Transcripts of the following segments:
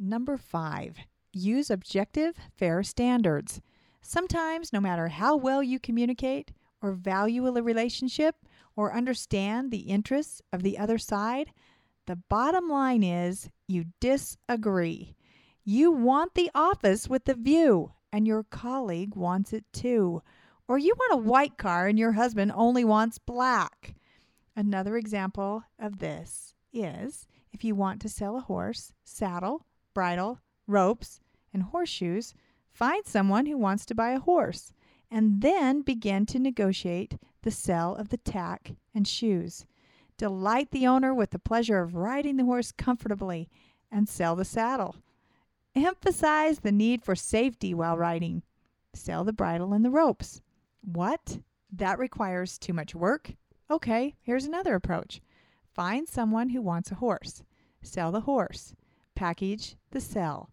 Number 5, use objective, fair standards. Sometimes, no matter how well you communicate or value a relationship or understand the interests of the other side, the bottom line is you disagree. You want the office with the view, and your colleague wants it too. Or you want a white car and your husband only wants black. Another example of this is if you want to sell a horse, saddle, bridle, ropes, and horseshoes, find someone who wants to buy a horse, and then begin to negotiate the sale of the tack and shoes. Delight the owner with the pleasure of riding the horse comfortably and sell the saddle. Emphasize the need for safety while riding. Sell the bridle and the ropes. What? That requires too much work? Okay, here's another approach. Find someone who wants a horse. Sell the horse. Package the sell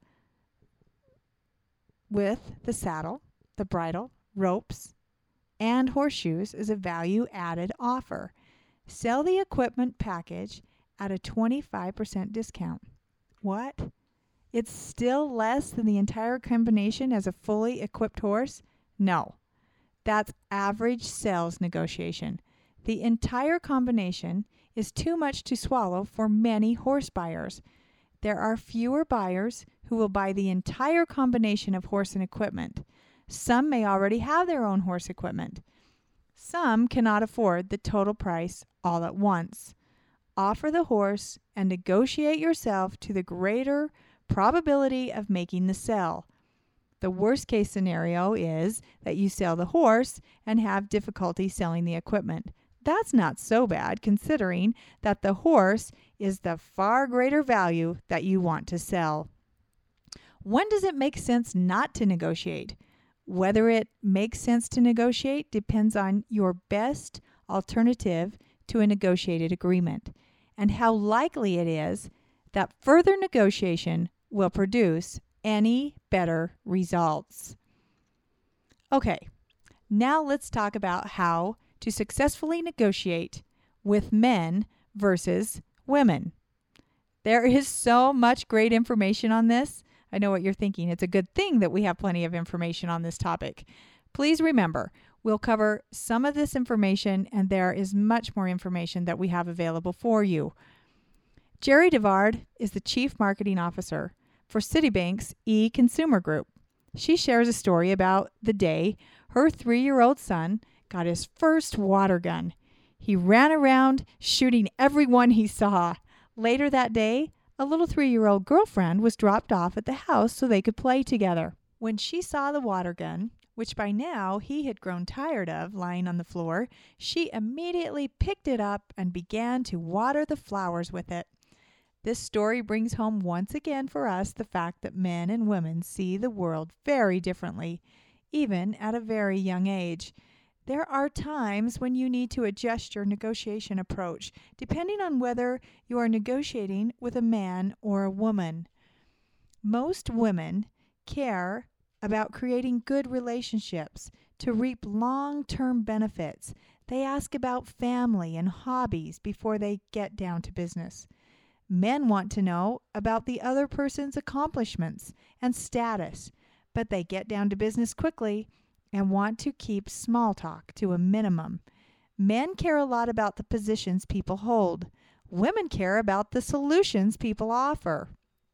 with the saddle, the bridle, ropes, and horseshoes as a value-added offer. Sell the equipment package at a 25% discount. What? It's still less than the entire combination as a fully equipped horse? No. That's average sales negotiation. The entire combination is too much to swallow for many horse buyers. There are fewer buyers who will buy the entire combination of horse and equipment. Some may already have their own horse equipment. Some cannot afford the total price all at once. Offer the horse and negotiate yourself to the greater probability of making the sale. The worst case scenario is that you sell the horse and have difficulty selling the equipment. That's not so bad, considering that the horse is the far greater value that you want to sell. When does it make sense not to negotiate? Whether it makes sense to negotiate depends on your best alternative to a negotiated agreement and how likely it is that further negotiation will produce any better results. Okay, now let's talk about how to successfully negotiate with men versus women. There is so much great information on this. I know what you're thinking. It's a good thing that we have plenty of information on this topic. Please remember, we'll cover some of this information, and there is much more information that we have available for you. Jerry DeVard is the Chief Marketing Officer for Citibank's e-Consumer Group. She shares a story about the day her 3-year-old son got his first water gun. He ran around shooting everyone he saw. Later that day, a little 3-year-old girlfriend was dropped off at the house so they could play together. When she saw the water gun, which by now he had grown tired of lying on the floor, she immediately picked it up and began to water the flowers with it. This story brings home once again for us the fact that men and women see the world very differently, even at a very young age. There are times when you need to adjust your negotiation approach, depending on whether you are negotiating with a man or a woman. Most women care about creating good relationships to reap long-term benefits. They ask about family and hobbies before they get down to business. Men want to know about the other person's accomplishments and status, but they get down to business quickly and want to keep small talk to a minimum. Men care a lot about the positions people hold. Women care about the solutions people offer.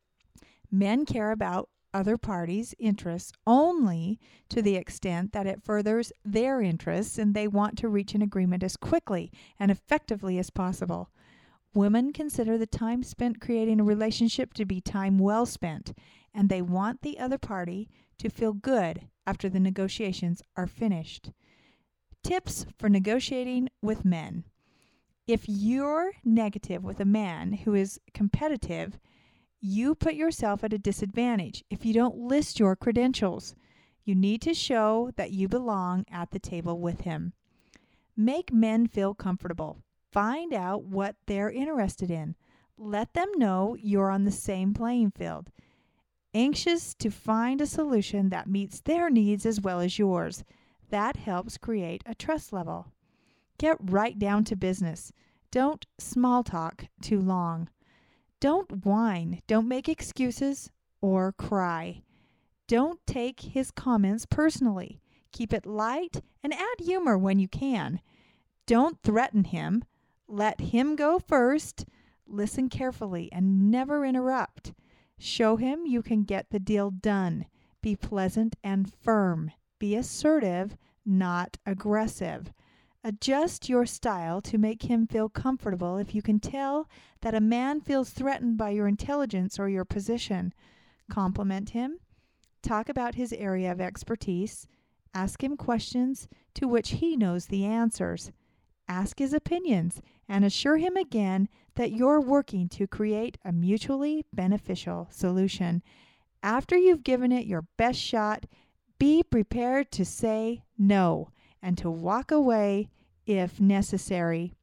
Men care about other parties' interests only to the extent that it furthers their interests, and they want to reach an agreement as quickly and effectively as possible. Women consider the time spent creating a relationship to be time well spent, and they want the other party to feel good after the negotiations are finished. Tips for negotiating with men. If you're negative with a man who is competitive, you put yourself at a disadvantage if you don't list your credentials. You need to show that you belong at the table with him. Make men feel comfortable. Find out what they're interested in. Let them know you're on the same playing field. Anxious to find a solution that meets their needs as well as yours. That helps create a trust level. Get right down to business. Don't small talk too long. Don't whine. Don't make excuses or cry. Don't take his comments personally. Keep it light and add humor when you can. Don't threaten him. Let him go first. Listen carefully and never interrupt. Show him you can get the deal done. Be pleasant and firm. Be assertive, not aggressive. Adjust your style to make him feel comfortable if you can tell that a man feels threatened by your intelligence or your position. Compliment him. Talk about his area of expertise. Ask him questions to which he knows the answers. Ask his opinions and assure him again that you're working to create a mutually beneficial solution. After you've given it your best shot, be prepared to say no and to walk away if necessary.